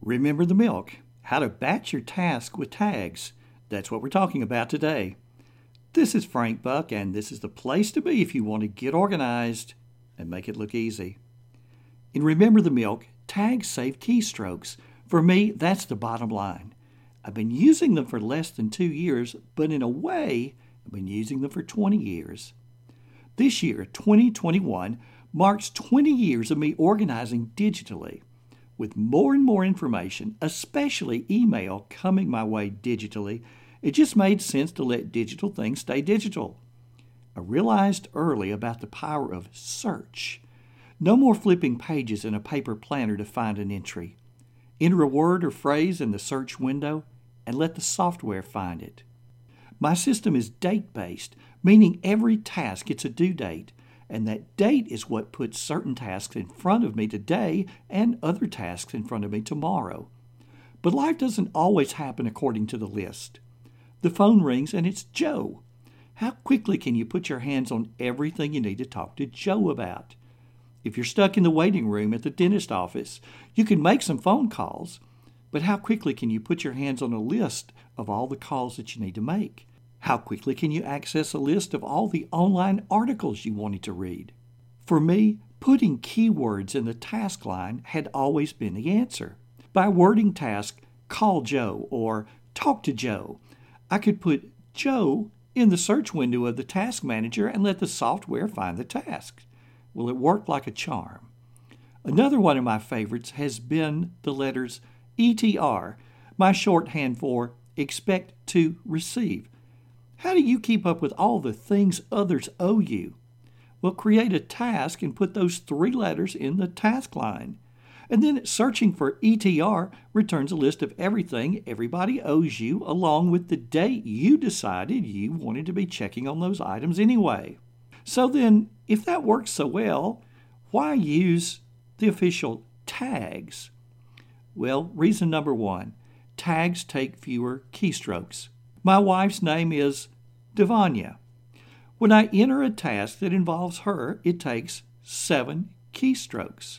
Remember the milk, how to batch your task with tags. That's what we're talking about today. This is Frank Buck, and this is the place to be if you want to get organized and make it look easy. In Remember the Milk, tags save keystrokes. For me, that's the bottom line. I've been using them for less than 2 years, but in a way, I've been using them for 20 years. This year, 2021, marks 20 years of me organizing digitally. With more and more information, especially email, coming my way digitally, it just made sense to let digital things stay digital. I realized early about the power of search. No more flipping pages in a paper planner to find an entry. Enter a word or phrase in the search window and let the software find it. My system is date-based, meaning every task gets a due date, and that date is what puts certain tasks in front of me today and other tasks in front of me tomorrow. But life doesn't always happen according to the list. The phone rings and it's Joe. How quickly can you put your hands on everything you need to talk to Joe about? If you're stuck in the waiting room at the dentist office, you can make some phone calls, but how quickly can you put your hands on a list of all the calls that you need to make? How quickly can you access a list of all the online articles you wanted to read? For me, putting keywords in the task line had always been the answer. By wording task, call Joe or talk to Joe, I could put Joe in the search window of the task manager and let the software find the task. Well, it worked like a charm. Another one of my favorites has been the letters ETR, my shorthand for expect to receive. How do you keep up with all the things others owe you? Well, create a task and put those 3 letters in the task line. And then searching for ETR returns a list of everything everybody owes you along with the date you decided you wanted to be checking on those items anyway. So then, if that works so well, why use the official tags? Well, reason number 1, tags take fewer keystrokes. My wife's name is Devanya. When I enter a task that involves her, it takes 7 keystrokes.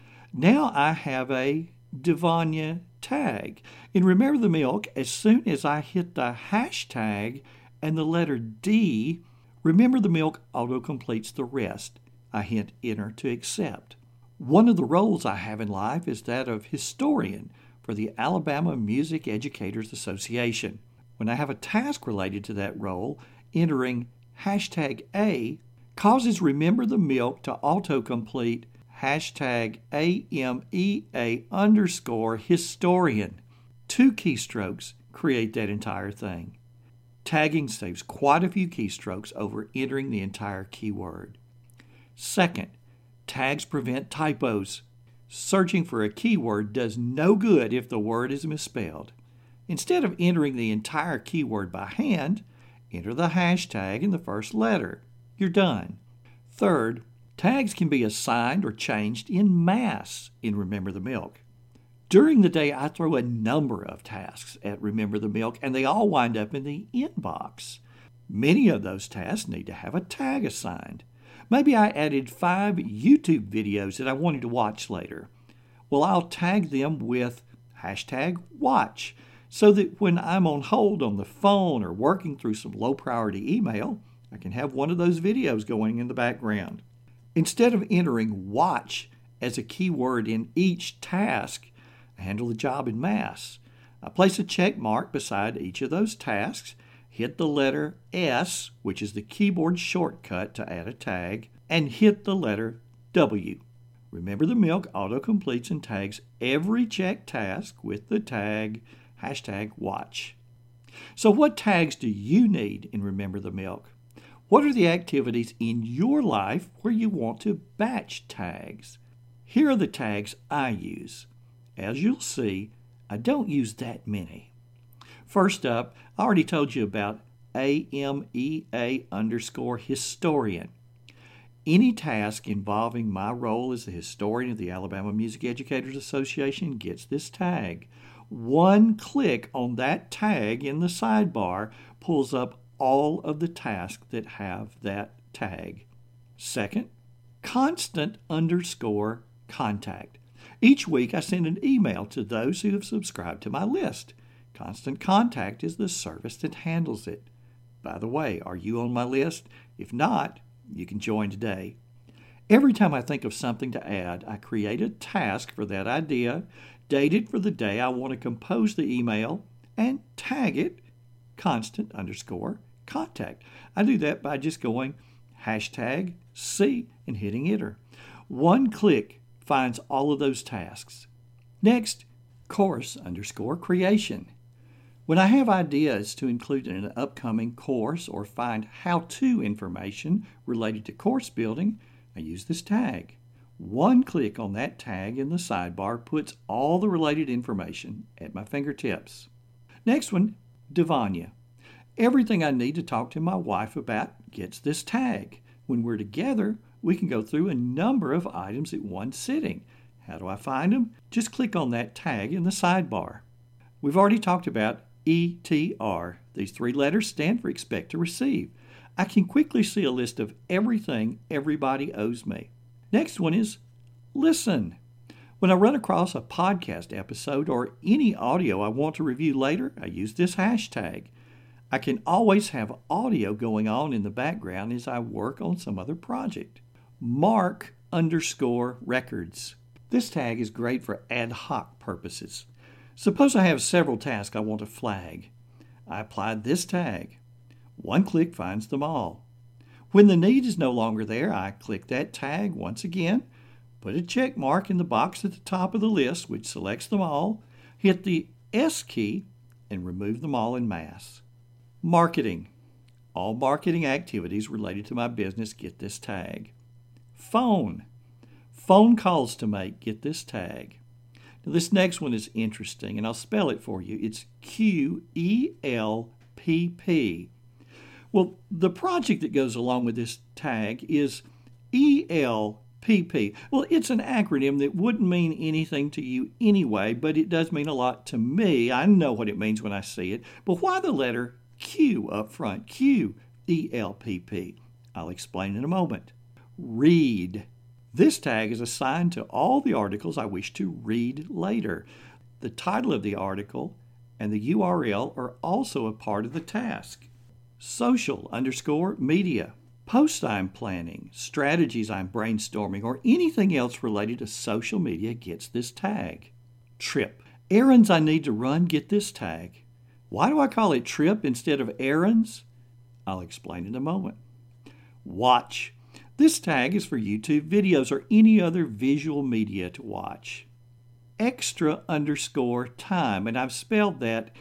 Now I have a Devanya tag. In Remember the Milk, as soon as I hit the hashtag and the letter D, Remember the Milk auto-completes the rest. I hit enter to accept. One of the roles I have in life is that of historian for the Alabama Music Educators Association. When I have a task related to that role, entering hashtag A causes Remember the Milk to autocomplete hashtag AMEA_historian. 2 keystrokes create that entire thing. Tagging saves quite a few keystrokes over entering the entire keyword. Second, tags prevent typos. Searching for a keyword does no good if the word is misspelled. Instead of entering the entire keyword by hand, enter the hashtag in the first letter. You're done. Third, tags can be assigned or changed in mass in Remember the Milk. During the day, I throw a number of tasks at Remember the Milk, and they all wind up in the inbox. Many of those tasks need to have a tag assigned. Maybe I added 5 YouTube videos that I wanted to watch later. Well, I'll tag them with hashtag watch, so that when I'm on hold on the phone or working through some low-priority email, I can have one of those videos going in the background. Instead of entering watch as a keyword in each task, I handle the job in mass. I place a check mark beside each of those tasks, hit the letter S, which is the keyboard shortcut to add a tag, and hit the letter W. Remember the Milk auto-completes and tags every check task with the tag hashtag watch. So what tags do you need in Remember the Milk? What are the activities in your life where you want to batch tags? Here are the tags I use. As you'll see, I don't use that many. First up, I already told you about AMEA_historian. Any task involving my role as the historian of the Alabama Music Educators Association gets this tag. One click on that tag in the sidebar pulls up all of the tasks that have that tag. Second, constant_contact. Each week I send an email to those who have subscribed to my list. Constant Contact is the service that handles it. By the way, are you on my list? If not, you can join today. Every time I think of something to add, I create a task for that idea, date it for the day I want to compose the email, and tag it constant_contact. I do that by just going #C and hitting enter. One click finds all of those tasks. Next, course_creation. When I have ideas to include in an upcoming course or find how-to information related to course building, I use this tag. One click on that tag in the sidebar puts all the related information at my fingertips. Next one, Divanya. Everything I need to talk to my wife about gets this tag. When we're together, we can go through a number of items at one sitting. How do I find them? Just click on that tag in the sidebar. We've already talked about ETR. These 3 letters stand for expect to receive. I can quickly see a list of everything everybody owes me. Next one is listen. When I run across a podcast episode or any audio I want to review later, I use this hashtag. I can always have audio going on in the background as I work on some other project. Mark_records. This tag is great for ad hoc purposes. Suppose I have several tasks I want to flag. I apply this tag. One click finds them all. When the need is no longer there, I click that tag once again, put a check mark in the box at the top of the list, which selects them all, hit the S key, and remove them all en masse. Marketing. All marketing activities related to my business get this tag. Phone. Phone calls to make get this tag. Now, this next one is interesting, and I'll spell it for you. It's QELPP. Well, the project that goes along with this tag is ELPP. Well, it's an acronym that wouldn't mean anything to you anyway, but it does mean a lot to me. I know what it means when I see it. But why the letter Q up front? QELPP. I'll explain in a moment. Read. This tag is assigned to all the articles I wish to read later. The title of the article and the URL are also a part of the task. Social_media. Posts I'm planning, strategies I'm brainstorming, or anything else related to social media gets this tag. Trip. Errands I need to run get this tag. Why do I call it trip instead of errands? I'll explain in a moment. Watch. This tag is for YouTube videos or any other visual media to watch. Extra_time, and I've spelled that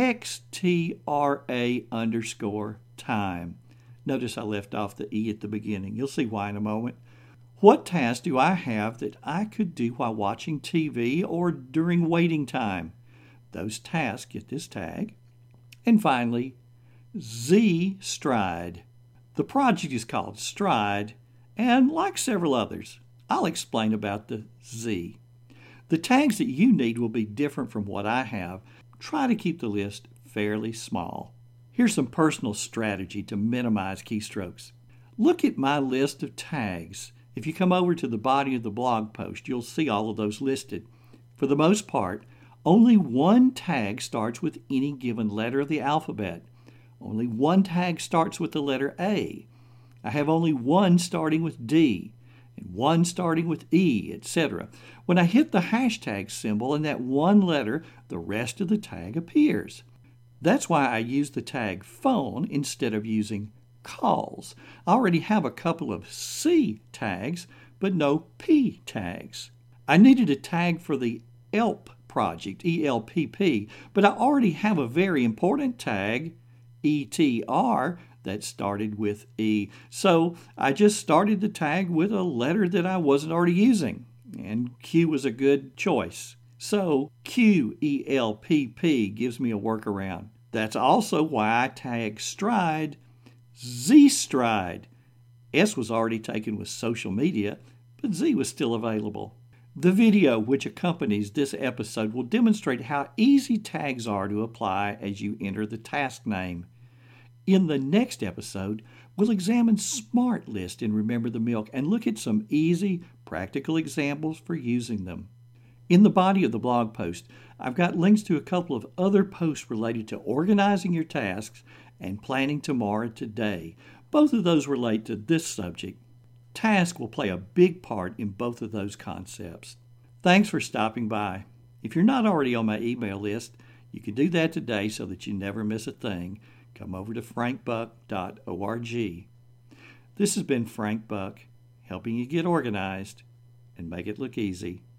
XTRA_time. Notice I left off the E at the beginning. You'll see why in a moment. What task do I have that I could do while watching TV or during waiting time? Those tasks get this tag. And finally, Z Stride. The project is called Stride, and like several others, I'll explain about the Z. The tags that you need will be different from what I have. Try to keep the list fairly small. Here's some personal strategy to minimize keystrokes. Look at my list of tags. If you come over to the body of the blog post, you'll see all of those listed. For the most part, only one tag starts with any given letter of the alphabet. Only one tag starts with the letter A. I have only one starting with D, and one starting with E, etc. When I hit the hashtag symbol in that one letter, the rest of the tag appears. That's why I use the tag phone instead of using calls. I already have a couple of C tags, but no P tags. I needed a tag for the ELP project, ELPP, but I already have a very important tag, ETR, that started with E. So I just started the tag with a letter that I wasn't already using, and Q was a good choice. So QELPP gives me a workaround. That's also why I tag Stride Z Stride. S was already taken with social media, but Z was still available. The video which accompanies this episode will demonstrate how easy tags are to apply as you enter the task name. In the next episode, we'll examine Smart List in Remember the Milk and look at some easy, practical examples for using them. In the body of the blog post, I've got links to a couple of other posts related to organizing your tasks and planning tomorrow today. Both of those relate to this subject. Task will play a big part in both of those concepts. Thanks for stopping by. If you're not already on my email list, you can do that today so that you never miss a thing. Come over to frankbuck.org. This has been Frank Buck, helping you get organized and make it look easy.